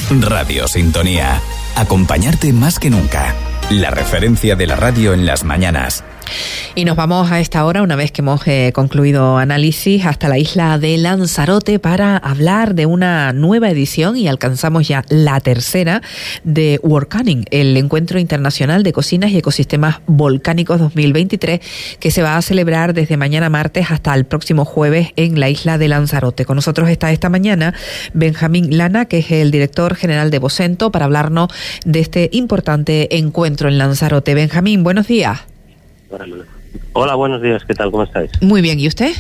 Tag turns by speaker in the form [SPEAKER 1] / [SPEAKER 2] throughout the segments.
[SPEAKER 1] Radio Sintonía. Acompañarte más que nunca. La referencia de la radio en las mañanas.
[SPEAKER 2] Y nos vamos a esta hora, una vez que hemos concluido análisis, hasta la isla de Lanzarote para hablar de una nueva edición, y alcanzamos ya la tercera, de Volcanic, el Encuentro Internacional de Cocinas y Ecosistemas Volcánicos 2023, que se va a celebrar desde mañana martes hasta el próximo jueves en la isla de Lanzarote. Con nosotros está esta mañana Benjamín Lana, que es el director general de Vocento, para hablarnos de este importante encuentro en Lanzarote. Benjamín, buenos días.
[SPEAKER 3] Hola, buenos días, ¿qué tal? ¿Cómo estáis?
[SPEAKER 2] Muy bien, ¿y usted?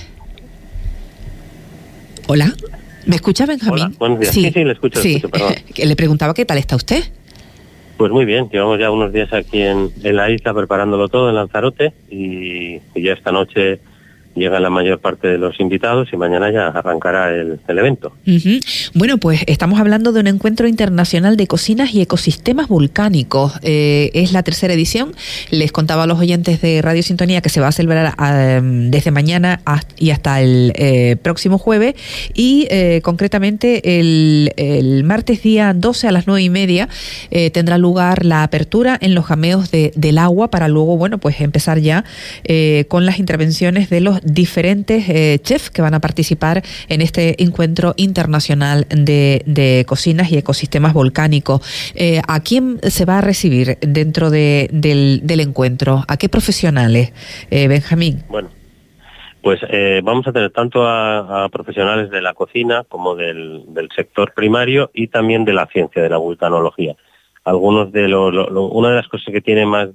[SPEAKER 2] Hola, ¿me escucha, Benjamín?
[SPEAKER 3] Hola, buenos días. Sí, le escucho, perdón.
[SPEAKER 2] Le preguntaba qué tal está usted.
[SPEAKER 3] Pues muy bien, llevamos ya unos días aquí en la isla preparándolo todo en Lanzarote y ya esta noche llegan la mayor parte de los invitados y mañana ya arrancará el evento.
[SPEAKER 2] Uh-huh. Bueno, pues estamos hablando de un encuentro internacional de cocinas y ecosistemas volcánicos. Es la tercera edición. Les contaba a los oyentes de Radio Sintonía que se va a celebrar desde mañana y hasta el próximo jueves, y concretamente el martes día 12 a las 9:30 tendrá lugar la apertura en los jameos del agua, para luego, bueno, pues empezar ya con las intervenciones de los diferentes chefs que van a participar en este encuentro internacional de cocinas y ecosistemas volcánicos. ¿A quién se va a recibir dentro del encuentro? ¿A qué profesionales, Benjamín?
[SPEAKER 3] Bueno, pues vamos a tener tanto a profesionales de la cocina como del sector primario y también de la ciencia, de la vulcanología. Algunos de una de las cosas que tiene más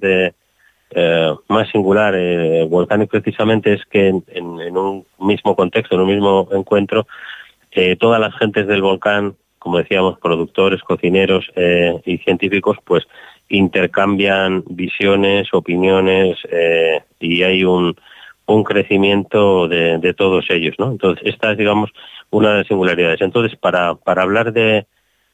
[SPEAKER 3] singular Volcanic precisamente es que en un mismo contexto, en un mismo encuentro, todas las gentes del volcán, como decíamos, productores, cocineros y científicos, pues intercambian visiones, opiniones, y hay un crecimiento de todos ellos, ¿no? Entonces, esta es, digamos, una de las singularidades. Entonces, para hablar de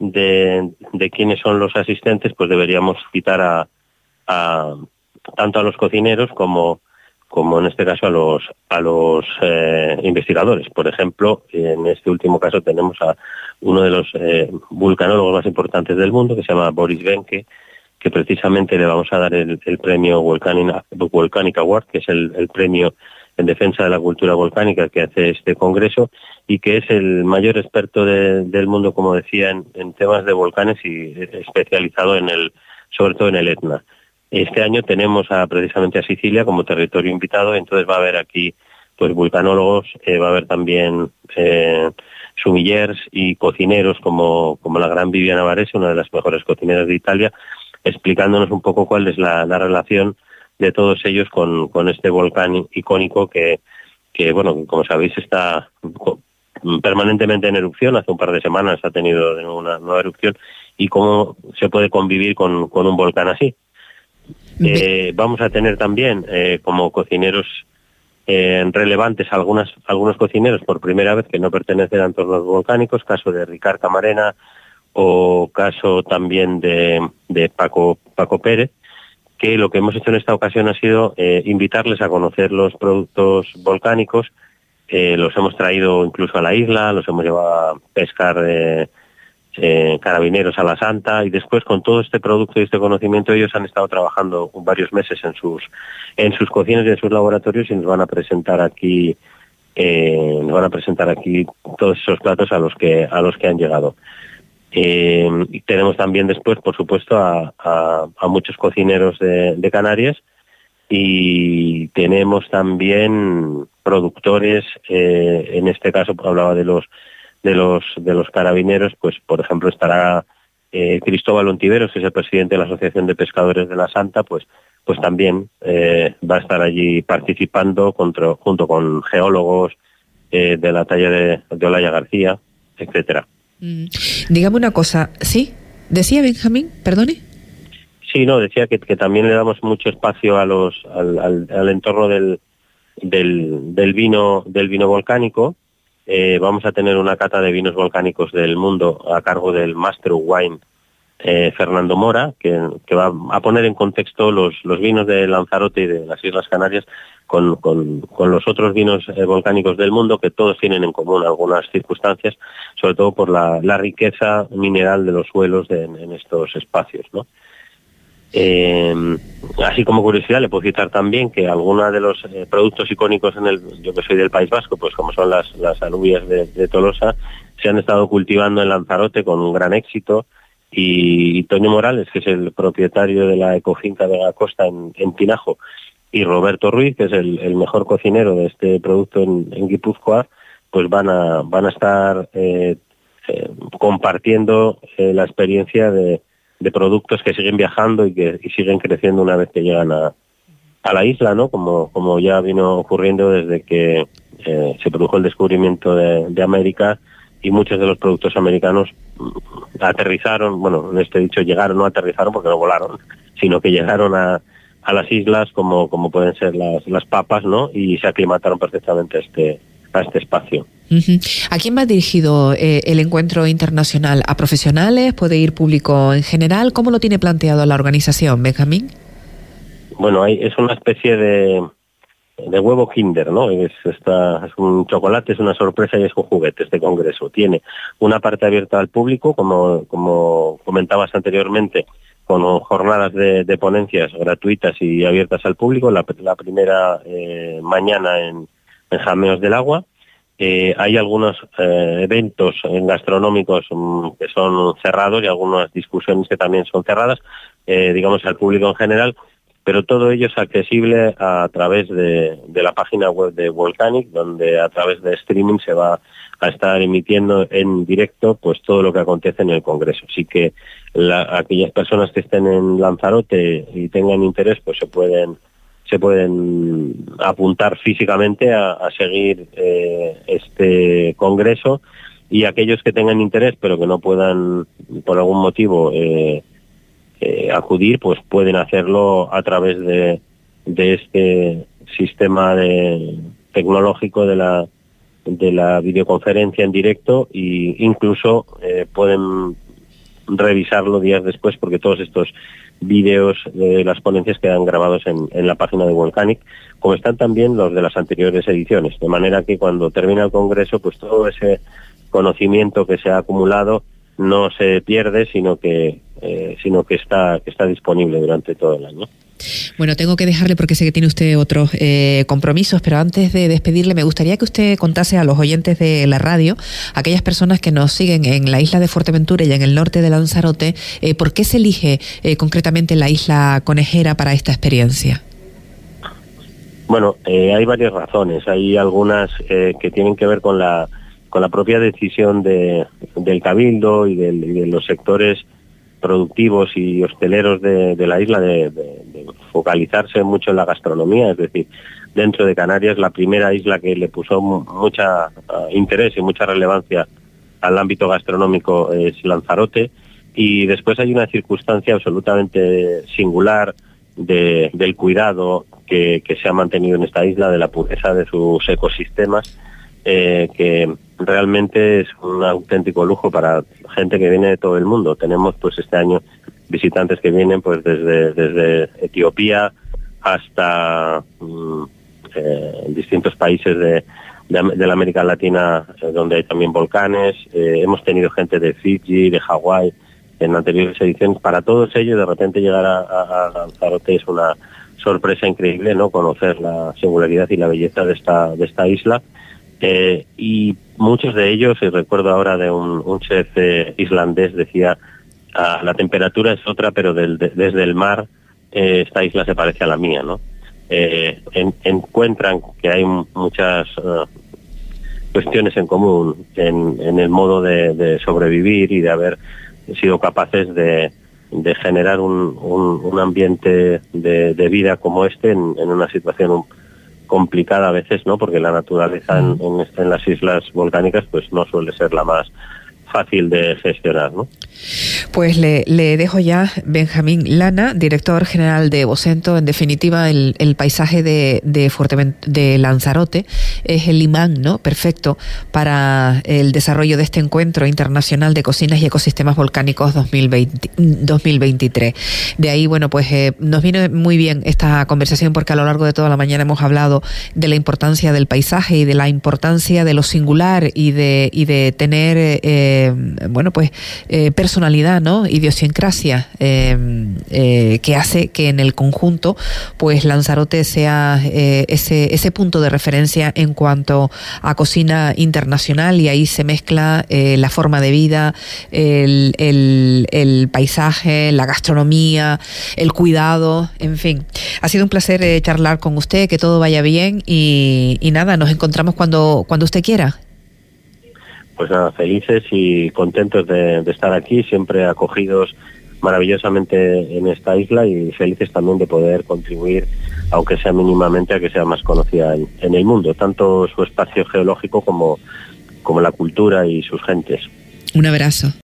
[SPEAKER 3] quiénes son los asistentes, pues deberíamos citar tanto a los cocineros como en este caso a los investigadores. Por ejemplo, en este último caso tenemos a uno de los vulcanólogos más importantes del mundo, que se llama Boris Behnke, que precisamente le vamos a dar el premio Volcanic Award, que es el premio en defensa de la cultura volcánica que hace este congreso, y que es el mayor experto del mundo, como decía, en temas de volcanes, y especializado sobre todo en el Etna. Este año tenemos precisamente a Sicilia como territorio invitado, entonces va a haber aquí pues vulcanólogos, va a haber también sumillers y cocineros como la gran Viviana Varese, una de las mejores cocineras de Italia, explicándonos un poco cuál es la relación de todos ellos con este volcán icónico que bueno, como sabéis, está permanentemente en erupción. Hace un par de semanas ha tenido de nuevo una nueva erupción, y cómo se puede convivir con un volcán así. Vamos a tener también como cocineros relevantes algunos cocineros por primera vez que no pertenecen a entornos volcánicos, caso de Ricard Camarena o caso también de Paco Pérez, que lo que hemos hecho en esta ocasión ha sido invitarles a conocer los productos volcánicos. Los hemos traído incluso a la isla, los hemos llevado a pescar carabineros a la Santa, y después con todo este producto y este conocimiento ellos han estado trabajando varios meses en sus cocinas y en sus laboratorios, y nos van a presentar aquí todos esos platos a los que han llegado. Y tenemos también después, por supuesto, a muchos cocineros de Canarias, y tenemos también productores, en este caso hablaba de los carabineros, pues por ejemplo estará Cristóbal Ontiveros, que es el presidente de la Asociación de Pescadores de la Santa, pues también va a estar allí participando junto con geólogos de la talla de Olaya García, etcétera.
[SPEAKER 2] Dígame una cosa, ¿sí? ¿Decía Benjamín? Perdone.
[SPEAKER 3] Sí, no, decía que también le damos mucho espacio al entorno del vino volcánico. Vamos a tener una cata de vinos volcánicos del mundo a cargo del Master of Wine Fernando Mora, que va a poner en contexto los vinos de Lanzarote y de las Islas Canarias con los otros vinos volcánicos del mundo, que todos tienen en común algunas circunstancias, sobre todo por la riqueza mineral de los suelos en estos espacios, ¿no? Así como curiosidad le puedo citar también que algunos de los productos icónicos yo que soy del País Vasco, pues como son las alubias de Tolosa, se han estado cultivando en Lanzarote con un gran éxito, y Toño Morales, que es el propietario de la ecofinca de la Costa en Tinajo, y Roberto Ruiz, que es el mejor cocinero de este producto en Guipúzcoa, pues van a estar compartiendo la experiencia de productos que siguen viajando y siguen creciendo una vez que llegan a la isla, ¿no? Como ya vino ocurriendo desde que se produjo el descubrimiento de América, y muchos de los productos americanos aterrizaron, bueno, en este dicho llegaron, no aterrizaron porque no volaron, sino que llegaron a las islas como pueden ser las papas, ¿no? Y se aclimataron perfectamente a este espacio.
[SPEAKER 2] Uh-huh. ¿A quién va dirigido el encuentro internacional? ¿A profesionales? ¿Puede ir público en general? ¿Cómo lo tiene planteado la organización, Benjamín?
[SPEAKER 3] Bueno, es una especie de huevo Kinder, ¿no? Es un chocolate, es una sorpresa y es un juguete este congreso. Tiene una parte abierta al público, como comentabas anteriormente, con jornadas de ponencias gratuitas y abiertas al público. La primera mañana en Jameos del Agua. Hay algunos eventos gastronómicos que son cerrados y algunas discusiones que también son cerradas, digamos, al público en general, pero todo ello es accesible a través de la página web de Volcanic, donde a través de streaming se va a estar emitiendo en directo pues todo lo que acontece en el Congreso. Así que aquellas personas que estén en Lanzarote y tengan interés, pues se pueden apuntar físicamente a seguir este congreso, y aquellos que tengan interés pero que no puedan por algún motivo acudir, pues pueden hacerlo a través de este sistema tecnológico de la videoconferencia en directo, e incluso pueden revisarlo días después, porque todos estos vídeos de las ponencias quedan grabados en la página de Volcanic, como están también los de las anteriores ediciones, de manera que cuando termina el congreso, pues todo ese conocimiento que se ha acumulado no se pierde, sino que está disponible durante todo el año.
[SPEAKER 2] Bueno, tengo que dejarle porque sé que tiene usted otros compromisos, pero antes de despedirle me gustaría que usted contase a los oyentes de la radio, aquellas personas que nos siguen en la isla de Fuerteventura y en el norte de Lanzarote, ¿por qué se elige concretamente la isla Conejera para esta experiencia?
[SPEAKER 3] Bueno, hay varias razones. Hay algunas que tienen que ver con la propia decisión del Cabildo y de los sectores productivos y hosteleros de la isla de focalizarse mucho en la gastronomía. Es decir, dentro de Canarias la primera isla que le puso mucha interés y mucha relevancia al ámbito gastronómico es Lanzarote, y después hay una circunstancia absolutamente singular del cuidado que se ha mantenido en esta isla, de la pureza de sus ecosistemas, que realmente es un auténtico lujo para gente que viene de todo el mundo. Tenemos pues este año visitantes que vienen pues desde Etiopía hasta distintos países de la América Latina, donde hay también volcanes. Hemos tenido gente de Fiji, de Hawái en anteriores ediciones. Para todos ellos, de repente llegar a Lanzarote es una sorpresa increíble, ¿no? Conocer la singularidad y la belleza de esta isla. Y muchos de ellos, y recuerdo ahora de un chef islandés, decía, la temperatura es otra, pero desde el mar esta isla se parece a la mía, ¿no? Encuentran que hay muchas cuestiones en común en el modo de sobrevivir y de haber sido capaces de generar un ambiente de vida como este en una situación complicada a veces, ¿no? Porque la naturaleza en las islas volcánicas pues no suele ser la más fácil de gestionar, ¿no?
[SPEAKER 2] Pues le dejo ya Benjamín Lana, director general de Vocento. En definitiva, el paisaje de Lanzarote es el imán, ¿no?, perfecto para el desarrollo de este encuentro internacional de cocinas y ecosistemas volcánicos 2023. De ahí, bueno, pues nos viene muy bien esta conversación, porque a lo largo de toda la mañana hemos hablado de la importancia del paisaje y de la importancia de lo singular y de tener personalidad, ¿no?, idiosincrasia, que hace que en el conjunto pues Lanzarote sea ese punto de referencia en cuanto a cocina internacional, y ahí se mezcla la forma de vida, el paisaje, la gastronomía, el cuidado, en fin. Ha sido un placer charlar con usted, que todo vaya bien y nada, nos encontramos cuando usted quiera.
[SPEAKER 3] Pues nada, felices y contentos de estar aquí, siempre acogidos maravillosamente en esta isla, y felices también de poder contribuir, aunque sea mínimamente, a que sea más conocida en el mundo, tanto su espacio geológico como la cultura y sus gentes.
[SPEAKER 2] Un abrazo.